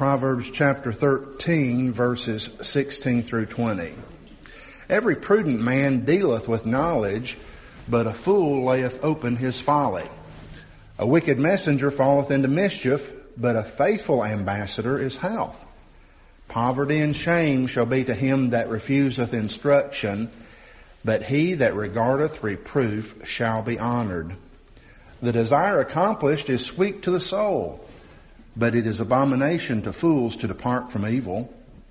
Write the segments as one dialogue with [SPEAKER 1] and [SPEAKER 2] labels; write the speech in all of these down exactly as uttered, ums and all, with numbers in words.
[SPEAKER 1] Proverbs chapter thirteen, verses sixteen through twenty. Every prudent man dealeth with knowledge, but a fool layeth open his folly. A wicked messenger falleth into mischief, but a faithful ambassador is health. Poverty and shame shall be to him that refuseth instruction, but he that regardeth reproof shall be honored. The desire accomplished is sweet to the soul, but it is abomination to fools to depart from evil.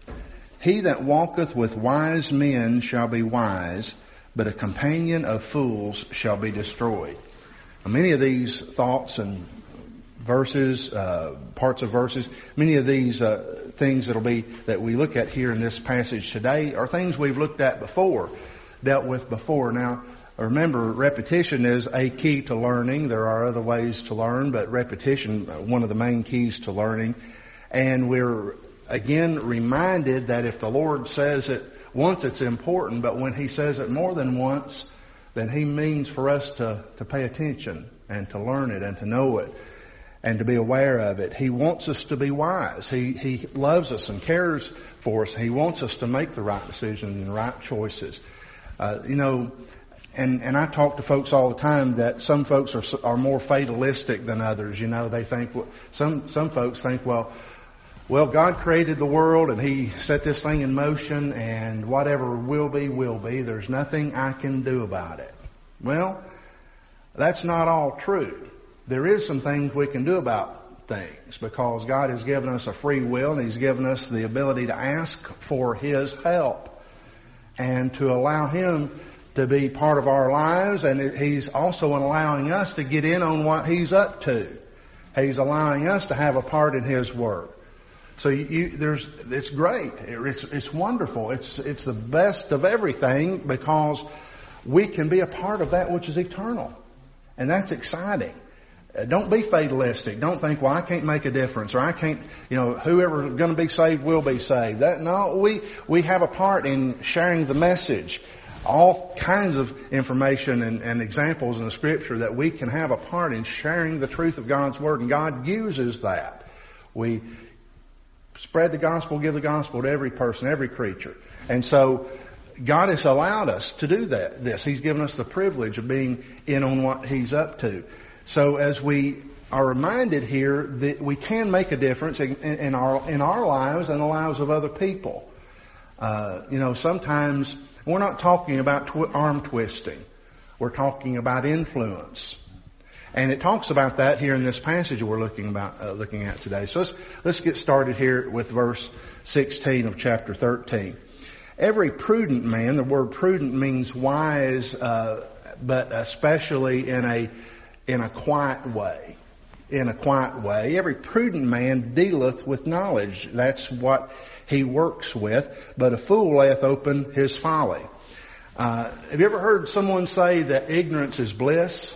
[SPEAKER 1] He that walketh with wise men shall be wise, but a companion of fools shall be destroyed. Now, many of these thoughts and verses, uh, parts of verses, many of these uh, things that'll be that we look at here in this passage today are things we've looked at before, dealt with before. Now, remember, repetition is a key to learning. There are other ways to learn, but repetition, one of the main keys to learning. And we're, again, reminded that if the Lord says it once, it's important, but when He says it more than once, then He means for us to, to pay attention and to learn it and to know it and to be aware of it. He wants us to be wise. He, he loves us and cares for us. He wants us to make the right decisions and the right choices. Uh, you know, And and I talk to folks all the time that some folks are are more fatalistic than others. You know, they think some some folks think, well, well, God created the world and He set this thing in motion, and whatever will be will be. There's nothing I can do about it. Well, that's not all true. There is some things we can do about things because God has given us a free will and He's given us the ability to ask for His help and to allow Him to be part of our lives, and He's also allowing us to get in on what He's up to. He's allowing us to have a part in His work. So you, there's, it's great. It's, it's wonderful. It's, it's the best of everything because we can be a part of that which is eternal, and that's exciting. Don't be fatalistic. Don't think, well, I can't make a difference, or I can't, you know, whoever's going to be saved will be saved. That no, we we have a part in sharing the message. All kinds of information and, and examples in the Scripture that we can have a part in sharing the truth of God's Word. And God uses that. We spread the gospel, give the gospel to every person, every creature. And so God has allowed us to do that. This He's given us the privilege of being in on what He's up to. So as we are reminded here that we can make a difference in, in our in our lives and the lives of other people. Uh, you know, sometimes we're not talking about tw- arm twisting. We're talking about influence. And it talks about that here in this passage we're looking about uh, looking at today. So let's, let's get started here with verse sixteen of chapter thirteen. Every prudent man, the word prudent means wise, uh, but especially in a in a quiet way. In a quiet way. Every prudent man dealeth with knowledge. That's what he works with. But a fool layeth open his folly. Uh, have you ever heard someone say that ignorance is bliss?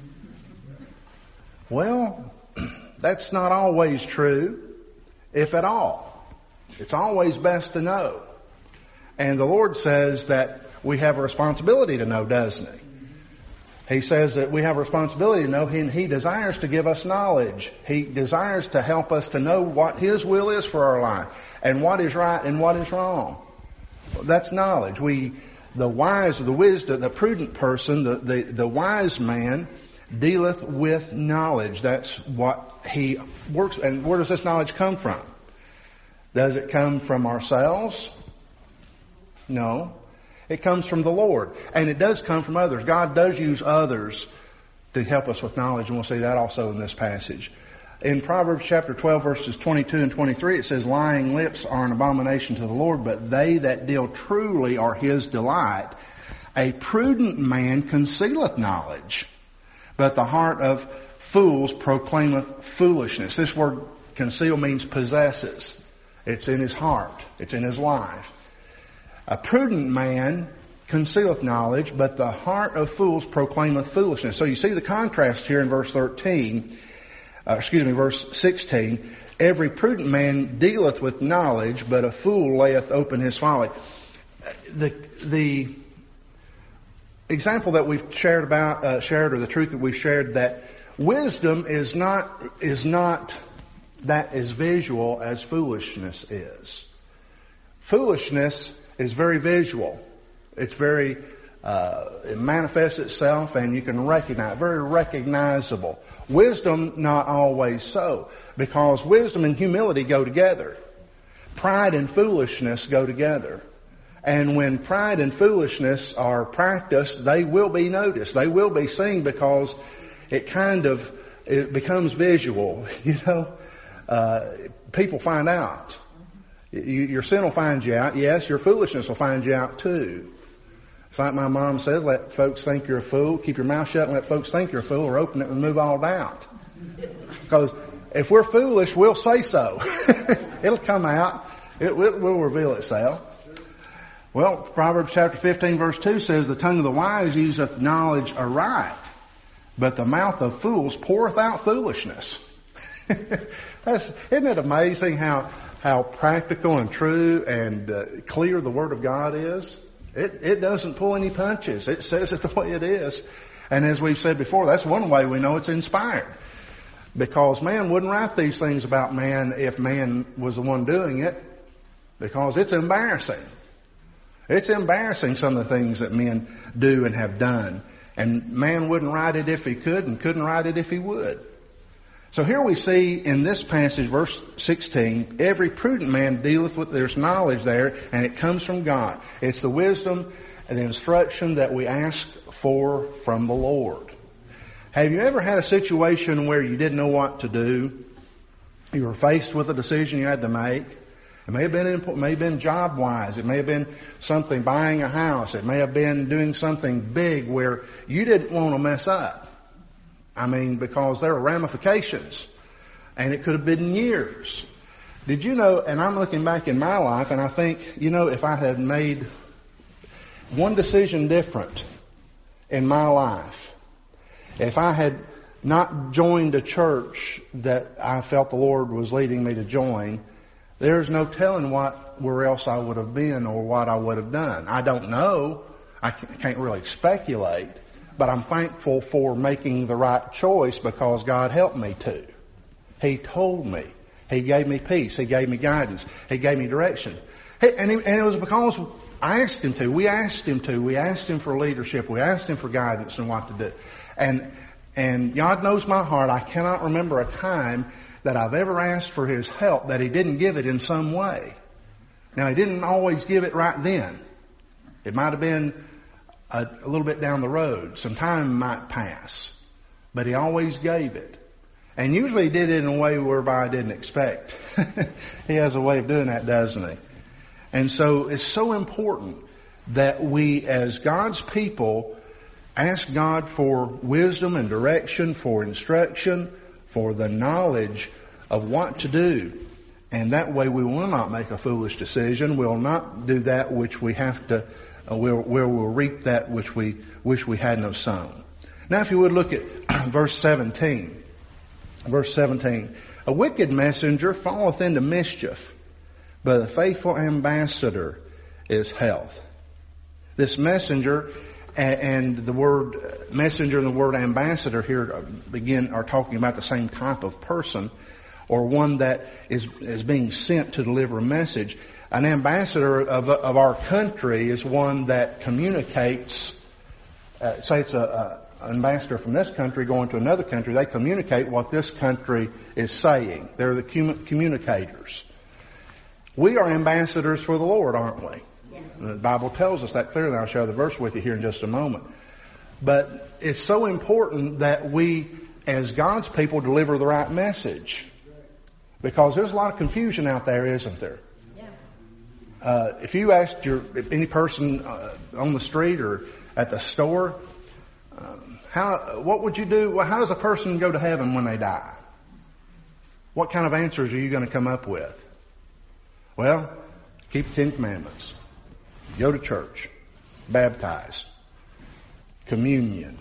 [SPEAKER 1] Well, that's not always true, if at all. It's always best to know. And the Lord says that we have a responsibility to know, doesn't He? He says that we have a responsibility to know, and He desires to give us knowledge. He desires to help us to know what His will is for our life and what is right and what is wrong. That's knowledge. We, the wise, the wisdom, the prudent person, the, the, the wise man dealeth with knowledge. That's what he works. And where does this knowledge come from? Does it come from ourselves? No. It comes from the Lord. And it does come from others. God does use others to help us with knowledge. And we'll see that also in this passage. In Proverbs chapter twelve, verses twenty-two and twenty-three, it says, lying lips are an abomination to the Lord, but they that deal truly are His delight. A prudent man concealeth knowledge, but the heart of fools proclaimeth foolishness. This word conceal means possesses. It's in his heart. It's in his life. A prudent man concealeth knowledge, but the heart of fools proclaimeth foolishness. So you see the contrast here in verse thirteen, uh, excuse me, verse sixteen. Every prudent man dealeth with knowledge, but a fool layeth open his folly. The the example that we've shared about uh, shared, or the truth that we've shared, that wisdom is not is not that as visual as foolishness is. Foolishness is very visual. It's very, uh, it manifests itself and you can recognize, very recognizable. Wisdom, not always so, because wisdom and humility go together. Pride and foolishness go together. And when pride and foolishness are practiced, they will be noticed. They will be seen because it kind of, it becomes visual. You know, uh, people find out. You, your sin will find you out. Yes, your foolishness will find you out too. It's like my mom said, let folks think you're a fool. Keep your mouth shut and let folks think you're a fool, or open it and move all out. Because if we're foolish, we'll say so. It'll come out. It will, will reveal itself. Well, Proverbs chapter fifteen verse two says, the tongue of the wise useth knowledge aright, but the mouth of fools poureth out foolishness. That's, isn't it amazing how, how practical and true and uh, clear the Word of God is? It, it doesn't pull any punches. It says it the way it is. And as we've said before, that's one way we know it's inspired. Because man wouldn't write these things about man if man was the one doing it. Because it's embarrassing. It's embarrassing, some of the things that men do and have done. And man wouldn't write it if he could and couldn't write it if he would. So here we see in this passage, verse sixteen, every prudent man dealeth with, there's knowledge there, and it comes from God. It's the wisdom and the instruction that we ask for from the Lord. Have you ever had a situation where you didn't know what to do? You were faced with a decision you had to make. It may have been, it may have been job-wise. It may have been something, buying a house. It may have been doing something big where you didn't want to mess up. I mean, because there are ramifications. And it could have been years. Did you know, and I'm looking back in my life, and I think, you know, if I had made one decision different in my life, if I had not joined a church that I felt the Lord was leading me to join, there's no telling what where else I would have been or what I would have done. I don't know. I can't really speculate. But I'm thankful for making the right choice because God helped me to. He told me. He gave me peace. He gave me guidance. He gave me direction. And it was because I asked Him to. We asked Him to. We asked Him for leadership. We asked Him for guidance and what to do. And and God knows my heart. I cannot remember a time that I've ever asked for His help that He didn't give it in some way. Now, He didn't always give it right then. It might have been a, a little bit down the road. Some time might pass. But He always gave it. And usually He did it in a way whereby I didn't expect. He has a way of doing that, doesn't He? And so it's so important that we, as God's people, ask God for wisdom and direction, for instruction, for the knowledge of what to do. And that way we will not make a foolish decision. We'll not do that which we have to, uh, where, where we'll reap that which we wish we had no sown. Now if you would look at verse seventeen. Verse seventeen. A wicked messenger falleth into mischief, but a faithful ambassador is health. This messenger and the word messenger and the word ambassador here begin are talking about the same type of person, or one that is is being sent to deliver a message. An ambassador of of our country is one that communicates. Uh, say it's a, a an ambassador from this country going to another country. They communicate what this country is saying. They're the communicators. We are ambassadors for the Lord, aren't we? The Bible tells us that clearly. I'll share the verse with you here in just a moment. But it's so important that we, as God's people, deliver the right message. Because there's a lot of confusion out there, isn't there? Uh, if you asked your any person uh, on the street or at the store, um, how what would you do? Well, how does a person go to heaven when they die? What kind of answers are you going to come up with? Well, keep the Ten Commandments. Go to church. Baptize. Communion.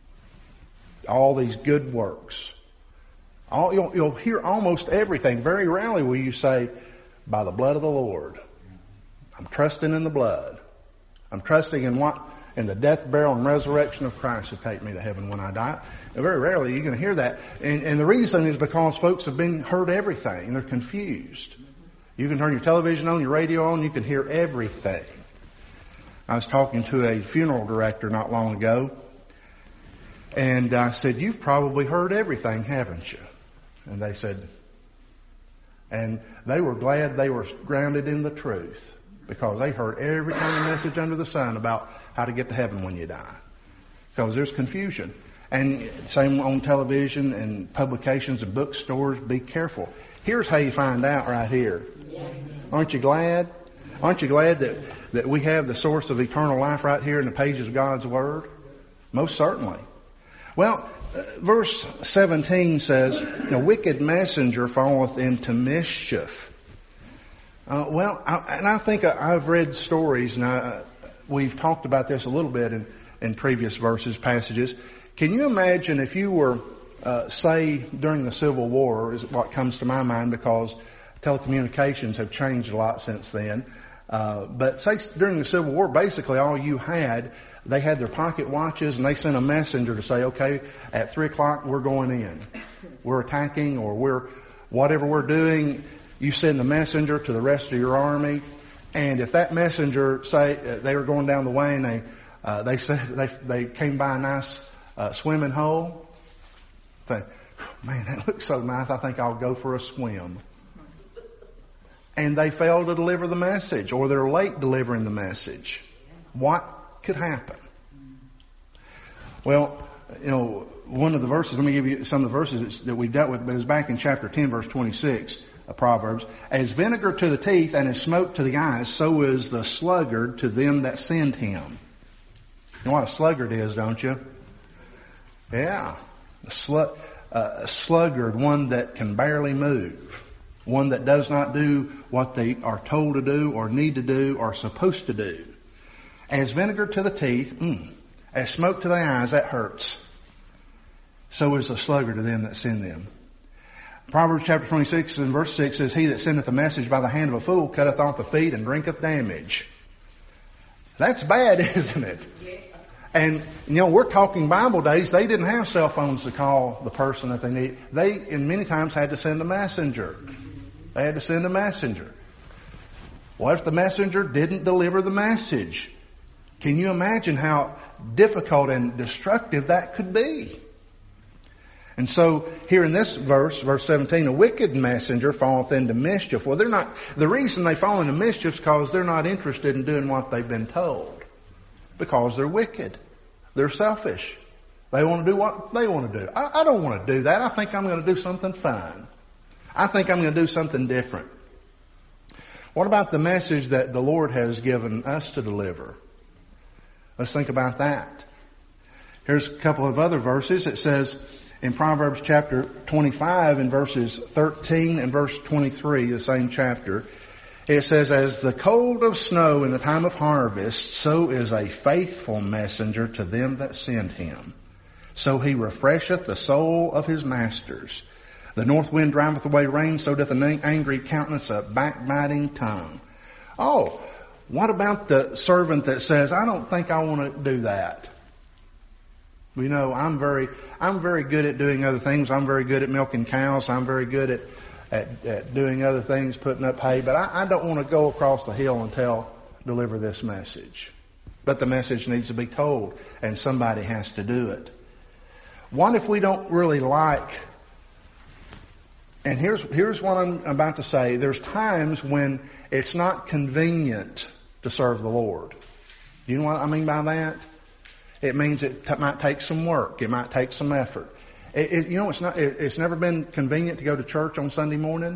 [SPEAKER 1] All these good works. All, you'll, you'll hear almost everything. Very rarely will you say, by the blood of the Lord. I'm trusting in the blood. I'm trusting in what and the death, burial, and resurrection of Christ will take me to heaven when I die. And very rarely you're going to hear that. And, and the reason is because folks have been heard everything, and they're confused. You can turn your television on, your radio on, you can hear everything. I was talking to a funeral director not long ago, and I said, "You've probably heard everything, haven't you?" And they said, and they were glad they were grounded in the truth, because they heard every kind of message under the sun about how to get to heaven when you die. Because there's confusion. And same on television and publications and bookstores. Be careful. Here's how you find out right here. Aren't you glad? Aren't you glad that, that we have the source of eternal life right here in the pages of God's Word? Most certainly. Well, uh, verse seventeen says, "The wicked messenger falleth into mischief." Uh, well, I, and I think I, I've read stories, and I, we've talked about this a little bit in, in previous verses, passages. Can you imagine if you were, uh, say, during the Civil War, is what comes to my mind, because telecommunications have changed a lot since then. Uh, but say during the Civil War, basically all you had, they had their pocket watches, and they sent a messenger to say, okay, at three o'clock we're going in. We're attacking, or we're whatever we're doing. You send the messenger to the rest of your army, and if that messenger, say uh, they were going down the way and they uh, they said they they came by a nice uh, swimming hole, think, man, that looks so nice. I think I'll go for a swim. And they fail to deliver the message, or they're late delivering the message. What could happen? Well, you know, one of the verses, let me give you some of the verses that we dealt with, but it was back in chapter ten, verse twenty-six of Proverbs. "As vinegar to the teeth and as smoke to the eyes, so is the sluggard to them that send him." You know what a sluggard is, don't you? Yeah. A, slu- uh, a sluggard, one that can barely move. One that does not do what they are told to do or need to do or supposed to do. As vinegar to the teeth, mm, as smoke to the eyes, that hurts. So is the sluggard to them that send them. Proverbs chapter twenty-six and verse six says, "He that sendeth a message by the hand of a fool cutteth off the feet and drinketh damage." That's bad, isn't it? And, you know, we're talking Bible days. They didn't have cell phones to call the person that they need. They, in many times, had to send a messenger. They had to send a messenger. What if the messenger didn't deliver the message? Can you imagine how difficult and destructive that could be? And so, here in this verse, verse seventeen, "A wicked messenger falleth into mischief." Well, they're not. The reason they fall into mischief is because they're not interested in doing what they've been told. Because they're wicked. They're selfish. They want to do what they want to do. I, I don't want to do that. I think I'm going to do something fun. I think I'm going to do something different. What about the message that the Lord has given us to deliver? Let's think about that. Here's a couple of other verses. It says in Proverbs chapter twenty-five in verses thirteen and verse twenty-three, the same chapter, it says, "As the cold of snow in the time of harvest, so is a faithful messenger to them that send him. So he refresheth the soul of his masters. The north wind driveth away rain, so doth an angry countenance a backbiting tongue." Oh, what about the servant that says, "I don't think I want to do that. You know, I'm very, I'm very good at doing other things. I'm very good at milking cows. I'm very good at, at, at doing other things, putting up hay. But I, I don't want to go across the hill and tell, deliver this message." But the message needs to be told, and somebody has to do it. What if we don't really like... And here's here's what I'm about to say. There's times when it's not convenient to serve the Lord. Do you know what I mean by that? It means it t- might take some work. It might take some effort. It, it, you know, it's not. It, it's never been convenient to go to church on Sunday morning.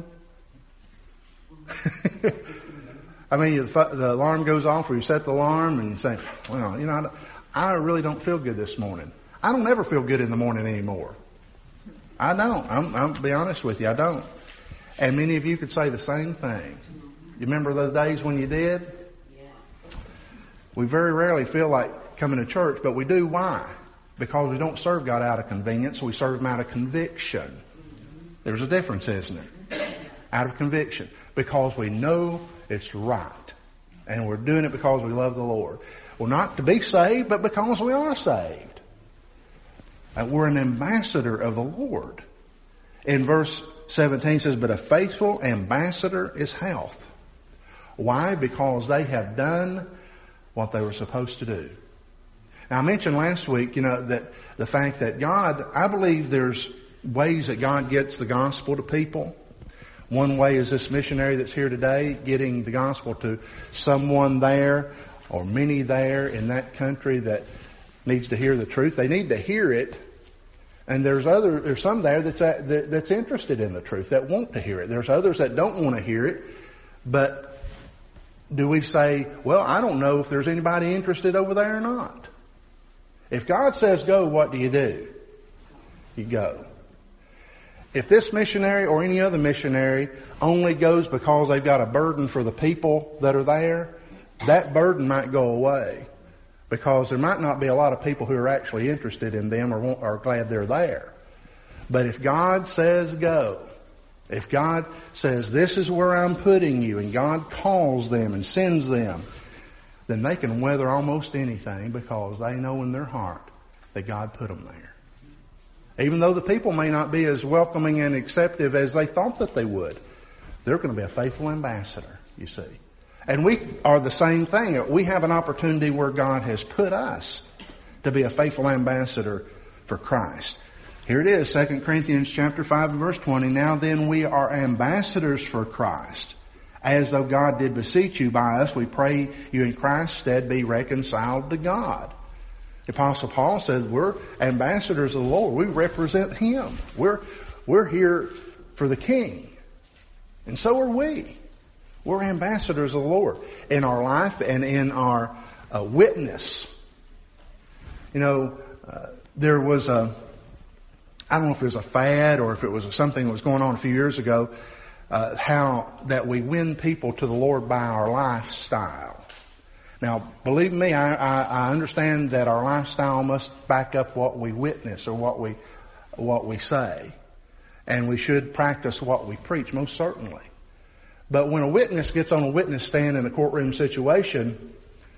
[SPEAKER 1] I mean, the, the alarm goes off, or you set the alarm, and you say, "Well, you know, I, I really don't feel good this morning." I don't ever feel good in the morning anymore. I don't. I'm, I'm to be honest with you, I don't. And many of you could say the same thing. You remember those days when you did? Yeah. We very rarely feel like coming to church, but we do. Why? Because we don't serve God out of convenience. We serve Him out of conviction. There's a difference, isn't it? Out of conviction. Because we know it's right. And we're doing it because we love the Lord. Well, not to be saved, but because we are saved. Uh, we're an ambassador of the Lord. In verse seventeen it says, but a faithful ambassador is health. Why? Because they have done what they were supposed to do. Now, I mentioned last week, you know, that the fact that God, I believe there's ways that God gets the gospel to people. One way is this missionary that's here today, getting the gospel to someone there or many there in that country that needs to hear the truth. They need to hear it. And there's other, there's some there that's that, that's interested in the truth, that want to hear it. There's others that don't want to hear it. But do we say, well, I don't know if there's anybody interested over there or not? If God says go, what do you do? You go. If this missionary or any other missionary only goes because they've got a burden for the people that are there, that burden might go away. Because there might not be a lot of people who are actually interested in them or want, are glad they're there. But if God says go, if God says this is where I'm putting you, and God calls them and sends them, then they can weather almost anything because they know in their heart that God put them there. Even though the people may not be as welcoming and acceptive as they thought that they would, they're going to be a faithful ambassador, you see. And we are the same thing. We have an opportunity where God has put us to be a faithful ambassador for Christ. Here it is, Second Corinthians chapter five and verse twenty. Now then we are ambassadors for Christ. As though God did beseech you by us, we pray you in Christ's stead be reconciled to God. The Apostle Paul says we're ambassadors of the Lord. We represent Him. We're, we're here for the King. And so are we. We're ambassadors of the Lord in our life and in our uh, witness. You know, uh, there was a, I don't know if it was a fad or if it was something that was going on a few years ago, uh, how that we win people to the Lord by our lifestyle. Now, believe me, I, I, I understand that our lifestyle must back up what we witness or what we, what we say. And we should practice what we preach, most certainly. But when a witness gets on a witness stand in a courtroom situation,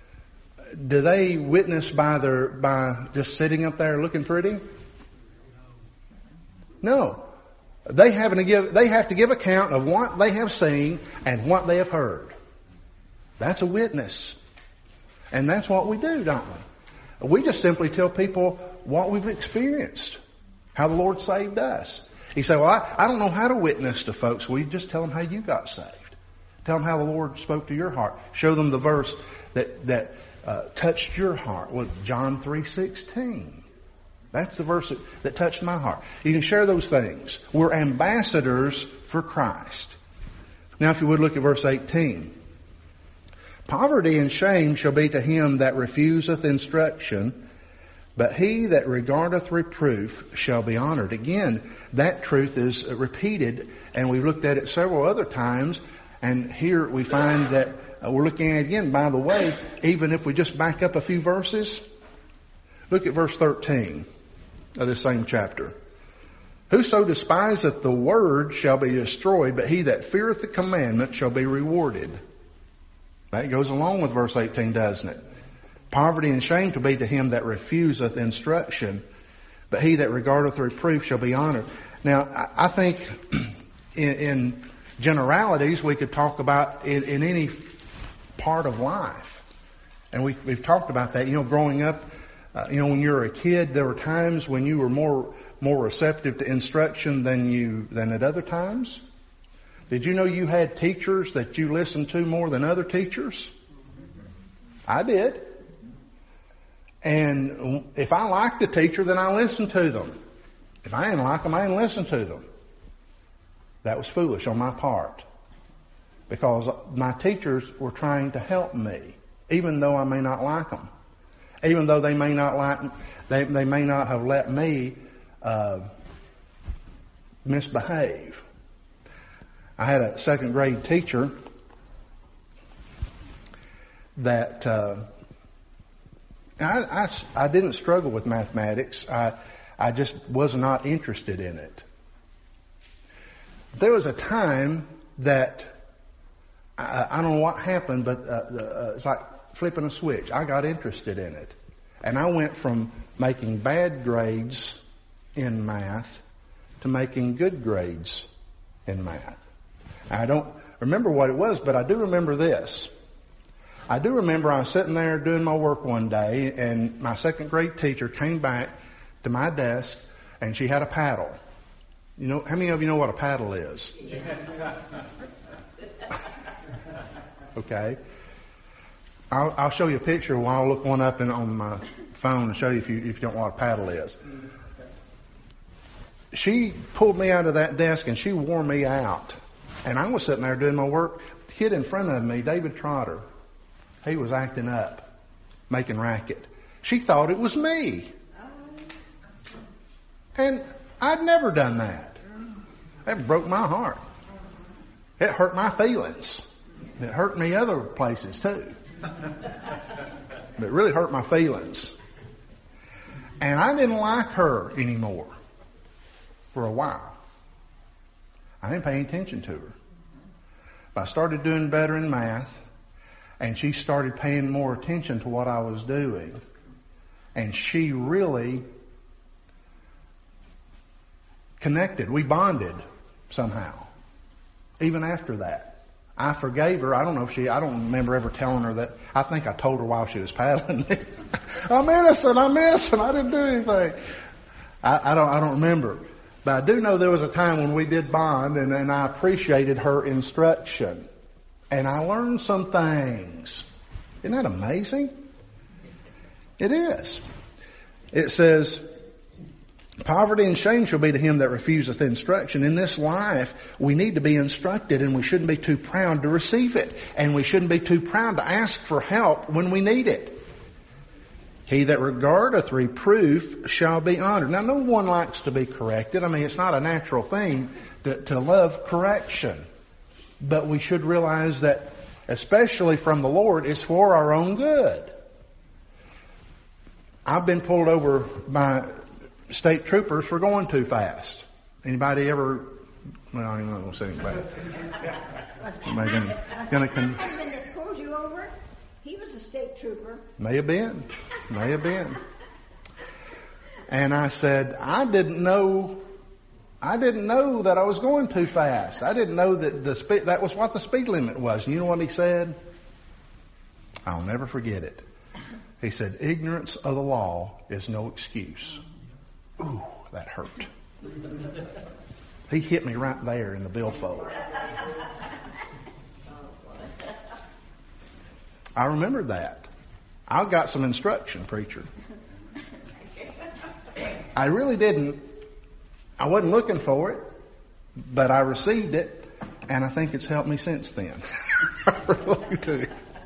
[SPEAKER 1] do they witness by their by just sitting up there looking pretty? No. They have to give they have to give account of what they have seen and what they have heard. That's a witness. And that's what we do, don't we? We just simply tell people what we've experienced, how the Lord saved us. You say, well, I, I don't know how to witness to folks. We just tell them how you got saved. Tell them how the Lord spoke to your heart. Show them the verse that that uh, touched your heart. Well, John three sixteen. That's the verse that, that touched my heart. You can share those things. We're ambassadors for Christ. Now, if you would look at verse eighteen. Poverty and shame shall be to him that refuseth instruction, but he that regardeth reproof shall be honored. Again, that truth is repeated, and we've looked at it several other times. And here we find that uh, we're looking at it again. By the way, even if we just back up a few verses, look at verse thirteen of this same chapter. Whoso despiseth the word shall be destroyed, but he that feareth the commandment shall be rewarded. That goes along with verse eighteen, doesn't it? Poverty and shame to be to him that refuseth instruction, but he that regardeth reproof shall be honored. Now, I think in, in generalities we could talk about in, in any part of life. And we, we've talked about that. You know, growing up, uh, you know, when you were a kid, there were times when you were more more receptive to instruction than you than at other times. Did you know you had teachers that you listened to more than other teachers? I did. And if I liked a teacher, then I listened to them. If I didn't like them, I didn't listen to them. That was foolish on my part. Because my teachers were trying to help me, even though I may not like them. Even though they may not like, they, they may not have let me uh, misbehave. I had a second grade teacher that uh, I, I, I didn't struggle with mathematics. I, I just was not interested in it. There was a time that I, I don't know what happened, but uh, the, uh, it's like flipping a switch. I got interested in it. And I went from making bad grades in math to making good grades in math. I don't remember what it was, but I do remember this. I do remember I was sitting there doing my work one day, and my second grade teacher came back to my desk, and she had a paddle. You know, how many of you know what a paddle is? Okay. I'll, I'll show you a picture while I'll look one up in, on my phone and show you if you if you don't know what a paddle is. She pulled me out of that desk and she wore me out. And I was sitting there doing my work. The kid in front of me, David Trotter, he was acting up, making racket. She thought it was me. And I'd never done that. That broke my heart. It hurt my feelings. It hurt me other places too. But it really hurt my feelings. And I didn't like her anymore for a while. I didn't pay any attention to her. But I started doing better in math, and she started paying more attention to what I was doing. And she really connected. We bonded somehow. Even after that. I forgave her. I don't know if she, I don't remember ever telling her that. I think I told her while she was paddling me. I'm innocent, I'm innocent, I didn't do anything. I, I don't I don't remember. But I do know there was a time when we did bond, and, and I appreciated her instruction. And I learned some things. Isn't that amazing? It is. It says, poverty and shame shall be to him that refuseth instruction. In this life, we need to be instructed, and we shouldn't be too proud to receive it. And we shouldn't be too proud to ask for help when we need it. He that regardeth reproof shall be honored. Now, no one likes to be corrected. I mean, it's not a natural thing to, to love correction. But we should realize that, especially from the Lord, it's for our own good. I've been pulled over by state troopers for going too fast. Anybody ever? Well, I'm not going to say anybody. Anybody gonna, gonna con-
[SPEAKER 2] The husband that pulled you over, he was a state trooper.
[SPEAKER 1] May have been. May have been. And I said, I didn't know. I didn't know that I was going too fast. I didn't know that the speed, that was what the speed limit was. And you know what he said? I'll never forget it. He said, ignorance of the law is no excuse. Ooh, that hurt. He hit me right there in the billfold. I remembered that. I got some instruction, preacher. I really didn't. I wasn't looking for it, but I received it, and I think it's helped me since then. I really do.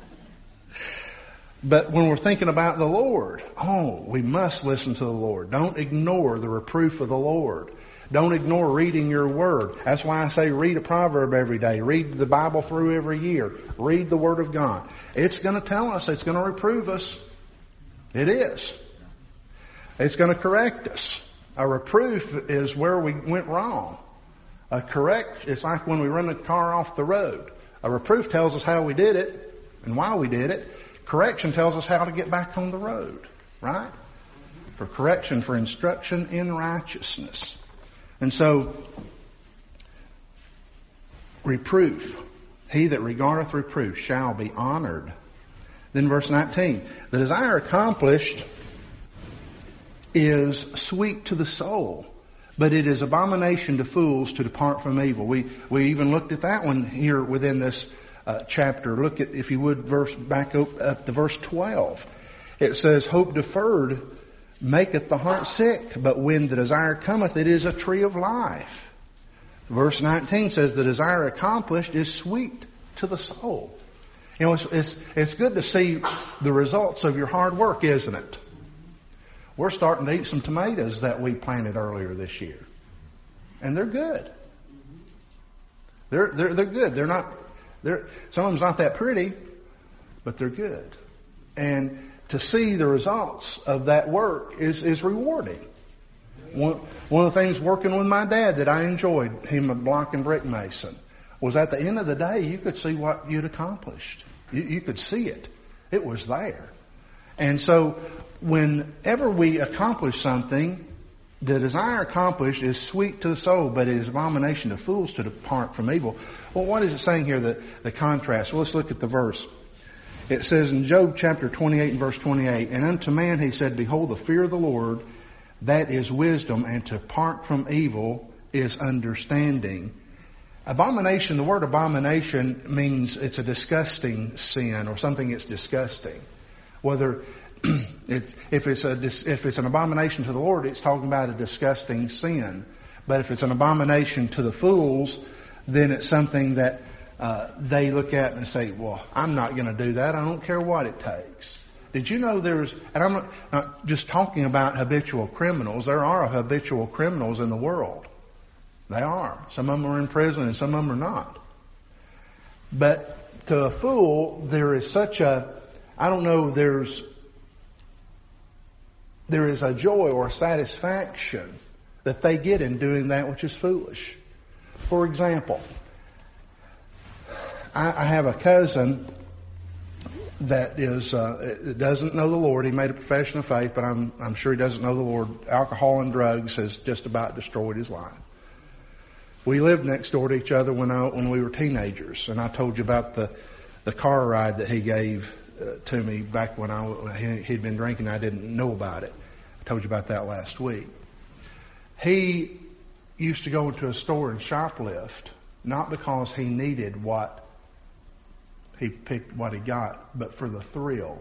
[SPEAKER 1] But when we're thinking about the Lord, oh, we must listen to the Lord. Don't ignore the reproof of the Lord. Don't ignore reading your Word. That's why I say read a proverb every day. Read the Bible through every year. Read the Word of God. It's going to tell us. It's going to reprove us. It is. It's going to correct us. A reproof is where we went wrong. A correct, it's like when we run the car off the road. A reproof tells us how we did it and why we did it. Correction tells us how to get back on the road, right? For correction, for instruction in righteousness. And so, reproof. He that regardeth reproof shall be honored. Then verse nineteen. The desire accomplished is sweet to the soul, but it is abomination to fools to depart from evil. We we even looked at that one here within this uh, chapter. Look at, if you would, verse back up, up to verse twelve. It says, hope deferred maketh the heart sick, but when the desire cometh, it is a tree of life. Verse nineteen says, the desire accomplished is sweet to the soul. You know, it's, it's, it's good to see the results of your hard work, isn't it? We're starting to eat some tomatoes that we planted earlier this year. And they're good. They're, they're, they're good. They're not, they're, some of them's not that pretty, but they're good. And to see the results of that work is, is rewarding. One, one of the things working with my dad that I enjoyed, him a block and brick mason, was at the end of the day, you could see what you'd accomplished. You, you could see it. It was there. And so whenever we accomplish something, the desire accomplished is sweet to the soul, but it is abomination to fools to depart from evil. Well, what is it saying here, the, the contrast? Well, let's look at the verse. It says in Job chapter twenty-eight and verse twenty-eight, and unto man he said, behold, the fear of the Lord, that is wisdom, and to depart from evil is understanding. Abomination, the word abomination means it's a disgusting sin or something that's disgusting. Whether it's, if it's a if it's an abomination to the Lord, it's talking about a disgusting sin. But if it's an abomination to the fools, then it's something that uh, they look at and say, well, I'm not going to do that. I don't care what it takes. Did you know there's, and I'm not, not just talking about habitual criminals. There are habitual criminals in the world. They are. Some of them are in prison and some of them are not. But to a fool, there is such a, I don't know, there's, there is a joy or a satisfaction that they get in doing that which is foolish. For example, I, I have a cousin that is uh, doesn't know the Lord. He made a profession of faith, but I'm I'm sure he doesn't know the Lord. Alcohol and drugs has just about destroyed his life. We lived next door to each other when I when we were teenagers, and I told you about the the car ride that he gave uh, to me back when I when he'd been drinking. I didn't know about it. I told you about that last week. He used to go into a store and shoplift, not because he needed what he picked, what he got, but for the thrill,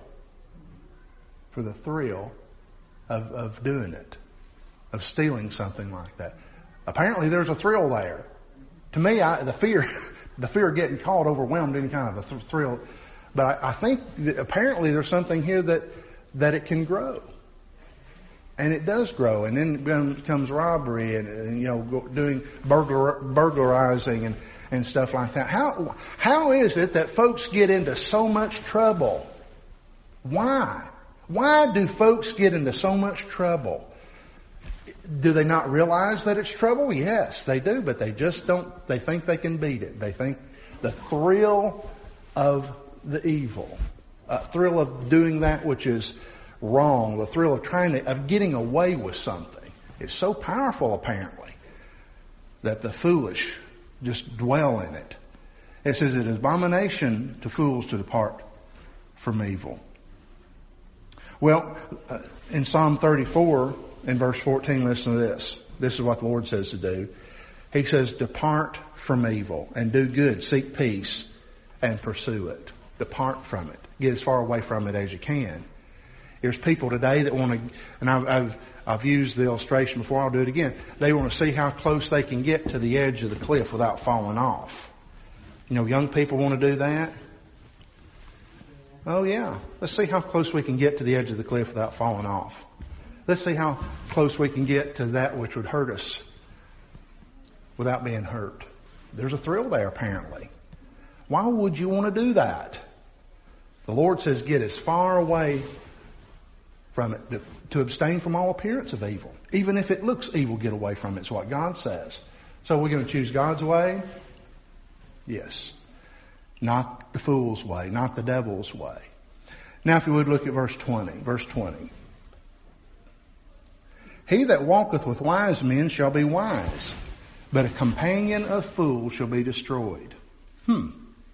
[SPEAKER 1] for the thrill of of doing it, of stealing something like that. Apparently, there's a thrill there. To me, I, the fear, the fear of getting caught overwhelmed any kind of a th- thrill. But I, I think that apparently there's something here that that it can grow, and it does grow. And then comes robbery and, and you know doing burglar, burglarizing and, and stuff like that. How how is it that folks get into so much trouble? Why? Why do folks get into so much trouble? Do they not realize that it's trouble? Yes, they do, but they just don't. They think they can beat it. They think the thrill of the evil, a thrill of doing that which is wrong, the thrill of trying to, of getting away with something. It's so powerful, apparently, that the foolish just dwell in it. It says it is abomination to fools to depart from evil. Well, uh, in Psalm thirty-four, in verse fourteen, listen to this. This is what the Lord says to do. He says, depart from evil and do good. Seek peace and pursue it. Depart from it. Get as far away from it as you can. There's people today that want to, and I've, I've, I've used the illustration before, I'll do it again. They want to see how close they can get to the edge of the cliff without falling off. You know, young people want to do that. Oh, yeah. Let's see how close we can get to the edge of the cliff without falling off. Let's see how close we can get to that which would hurt us without being hurt. There's a thrill there, apparently. Why would you want to do that? The Lord says get as far away from it, to, to abstain from all appearance of evil. Even if it looks evil, get away from it. It's what God says. So we're going to choose God's way? Yes. Not the fool's way, not the devil's way. Now if you would look at verse twenty. Verse twenty. He that walketh with wise men shall be wise, but a companion of fools shall be destroyed. Hmm.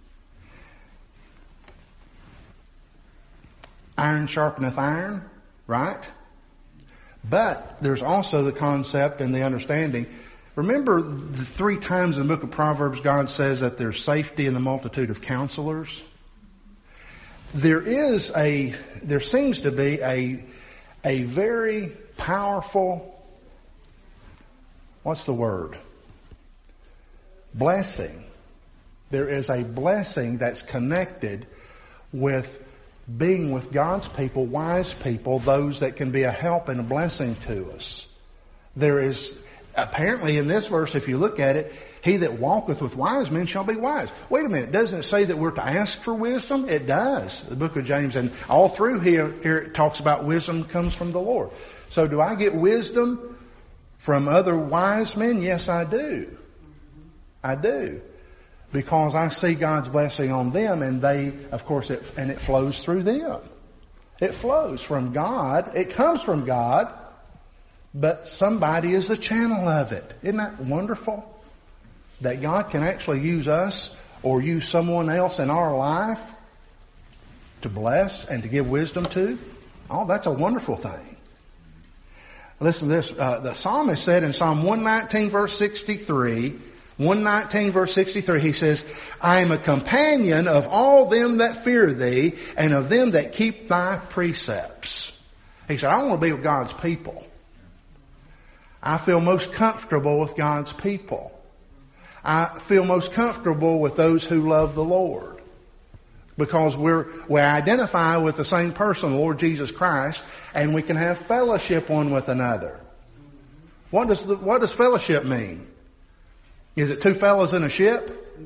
[SPEAKER 1] Iron sharpeneth iron, right? But there's also the concept and the understanding. Remember the three times in the book of Proverbs God says that there's safety in the multitude of counselors? There is a, there seems to be a, a very powerful, what's the word? Blessing. There is a blessing that's connected with being with God's people, wise people, those that can be a help and a blessing to us. There is, apparently in this verse, if you look at it, he that walketh with wise men shall be wise. Wait a minute, doesn't it say that we're to ask for wisdom? It does. The book of James, and all through here, here it talks about wisdom comes from the Lord. So do I get wisdom from other wise men? Yes, I do. I do. because I see God's blessing on them, and they, of course, it, and it flows through them. It flows from God. It comes from God, but somebody is the channel of it. Isn't that wonderful? That God can actually use us or use someone else in our life to bless and to give wisdom to. Oh, that's a wonderful thing. Listen to this. Uh, the psalmist said in Psalm one nineteen, verse sixty-three, one nineteen, verse sixty-three, he says, I am a companion of all them that fear thee, and of them that keep thy precepts. He said, I want to be with God's people. I feel most comfortable with God's people. I feel most comfortable with those who love the Lord. Because we're, we identify with the same person, the Lord Jesus Christ, and we can have fellowship one with another. What does the, what does fellowship mean? Is it two fellows in a ship?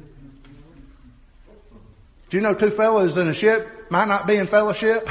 [SPEAKER 1] Do you know two fellows in a ship might not be in fellowship?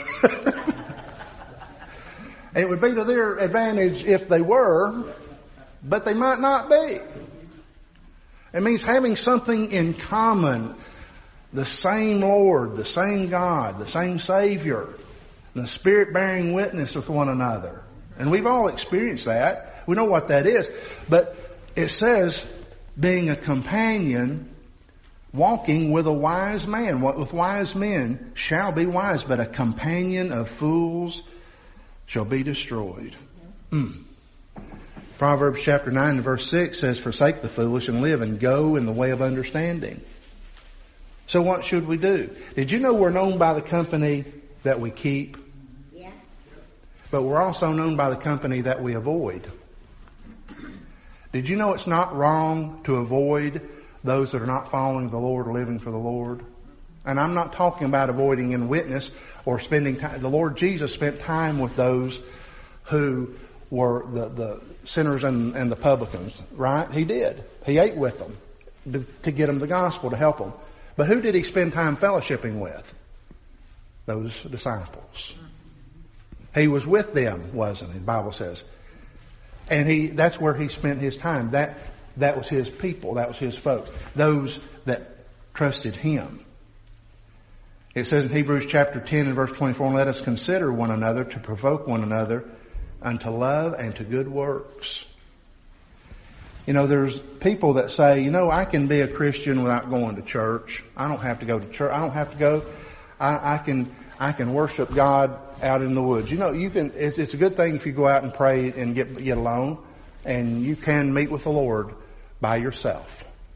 [SPEAKER 1] It would be to their advantage if they were, but they might not be. It means having something in common. The same Lord, the same God, the same Savior, the Spirit bearing witness with one another. And we've all experienced that. We know what that is. But it says, being a companion, walking with a wise man. What with wise men shall be wise, but a companion of fools shall be destroyed. Mm. Proverbs chapter nine and verse six says, forsake the foolish and live, and go in the way of understanding. So what should we do? Did you know we're known by the company that we keep?
[SPEAKER 2] Yeah.
[SPEAKER 1] But we're also known by the company that we avoid. Did you know it's not wrong to avoid those that are not following the Lord or living for the Lord? And I'm not talking about avoiding in witness or spending time. The Lord Jesus spent time with those who were the, the sinners and, and the publicans, right? He did. He ate with them to, to get them the gospel, to help them. But who did He spend time fellowshipping with? Those disciples. He was with them, wasn't He? The Bible says. And he that's where He spent His time. That that was His people. That was His folks. Those that trusted Him. It says in Hebrews chapter ten and verse twenty-four, let us consider one another to provoke one another unto love and to good works. You know, there's people that say, you know, I can be a Christian without going to church. I don't have to go to church. I don't have to go. I, I can I can worship God out in the woods. You know, you can. It's, it's a good thing if you go out and pray and get get alone, and you can meet with the Lord by yourself.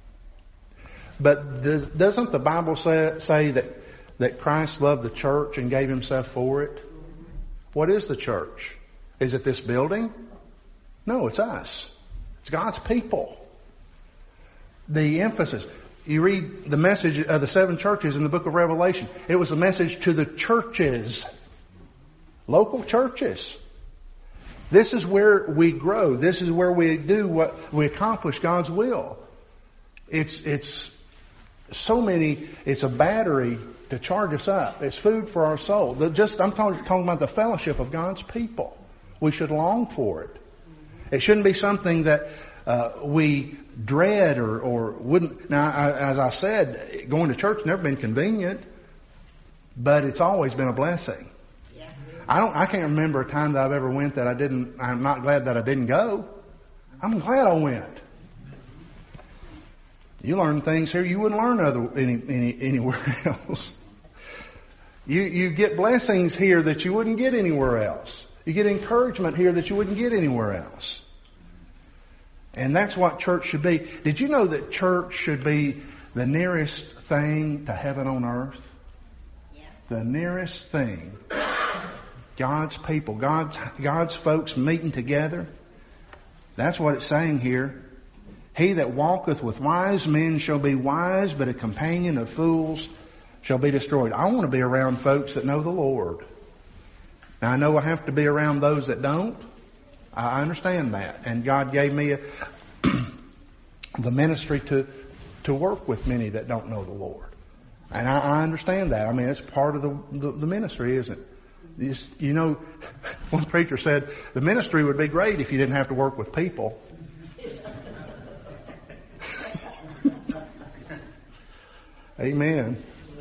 [SPEAKER 1] But does, doesn't the Bible say, say that that Christ loved the church and gave Himself for it? What is the church? Is it this building? No, it's us. It's God's people. The emphasis. You read the message of the seven churches in the book of Revelation. It was a message to the churches. Local churches. This is where we grow. This is where we do what we accomplish God's will. It's it's so many. It's a battery to charge us up. It's food for our soul. The, just I'm talking, talking about the fellowship of God's people. We should long for it. It shouldn't be something that uh, we dread or, or wouldn't. Now, I, as I said, going to church has never been convenient, but it's always been a blessing. Yeah. I don't. I can't remember a time that I've ever went that I didn't. I'm not glad that I didn't go. I'm glad I went. You learn things here you wouldn't learn other any, any anywhere else. You you get blessings here that you wouldn't get anywhere else. You get encouragement here that you wouldn't get anywhere else. And that's what church should be. Did you know that church should be the nearest thing to heaven on earth? Yeah. The nearest thing. God's people, God's, God's folks meeting together. That's what it's saying here. He that walketh with wise men shall be wise, but a companion of fools shall be destroyed. I want to be around folks that know the Lord. Now, I know I have to be around those that don't. I understand that. And God gave me a, the ministry to, to work with many that don't know the Lord. And I, I understand that. I mean, it's part of the, the, the ministry, isn't it? You, you know, one preacher said, the ministry would be great if you didn't have to work with people. Amen.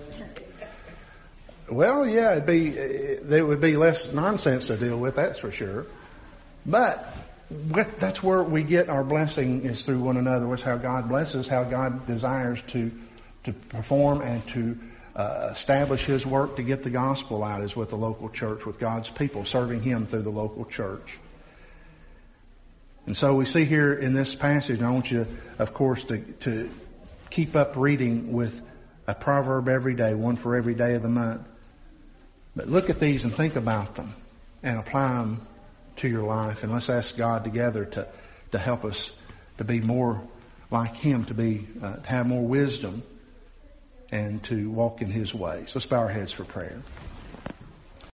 [SPEAKER 1] Well, yeah, it'd be there would be less nonsense to deal with, that's for sure. But that's where we get our blessing, is through one another. It's how God blesses, how God desires to to perform and to uh, establish His work to get the gospel out, is with the local church, with God's people, serving Him through the local church. And so we see here in this passage, and I want you, of course, to, to keep up reading with a proverb every day, one for every day of the month. But look at these and think about them and apply them to your life. And let's ask God together to, to help us to be more like Him, to be uh, to have more wisdom and to walk in His ways. Let's bow our heads for prayer.